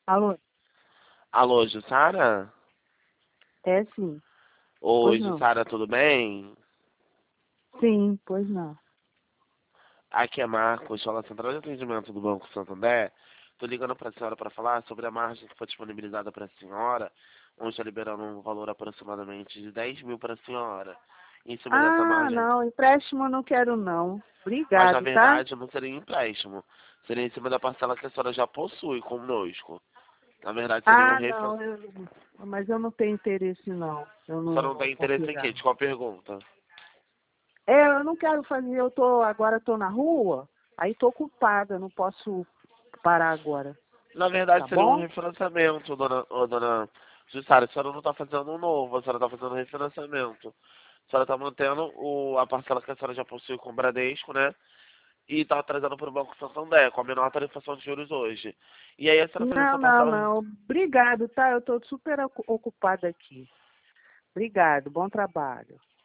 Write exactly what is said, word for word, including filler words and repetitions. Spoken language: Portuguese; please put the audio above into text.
Alô? Alô, Jussara? É sim. Oi, Pois não. Jussara, tudo bem? Sim, pois não. Aqui é Marcos, fala Central de Atendimento do Banco Santander. Estou ligando para a senhora para falar sobre a margem que foi disponibilizada para a senhora, onde está liberando um valor aproximadamente de dez mil para a senhora. Em cima dessa Ah, margem, não, empréstimo eu não quero não. mas na Obrigado, tá? verdade não seria empréstimo, seria em cima da parcela que a senhora já possui conosco. Na verdade seria um Ah, refinanciamento. não, eu, mas eu não tenho interesse não. Eu Só não não vou tem interesse em confiar. quê? De qual pergunta? É, eu não quero fazer, eu tô, agora tô na rua, aí tô ocupada, não posso parar agora, Na verdade, tá seria um bom? refinanciamento, dona, ô, dona Jussara. A senhora não está fazendo um novo, a senhora está fazendo um refinanciamento. A senhora está mantendo o, a parcela que a senhora já possui com o Bradesco, né? E está trazendo para o Banco Santander, com a menor tarifação de juros hoje. E aí a senhora faz Não, essa não, parcela. não. Obrigado, tá? Eu tô super ocu- ocupada aqui. Obrigado, bom trabalho.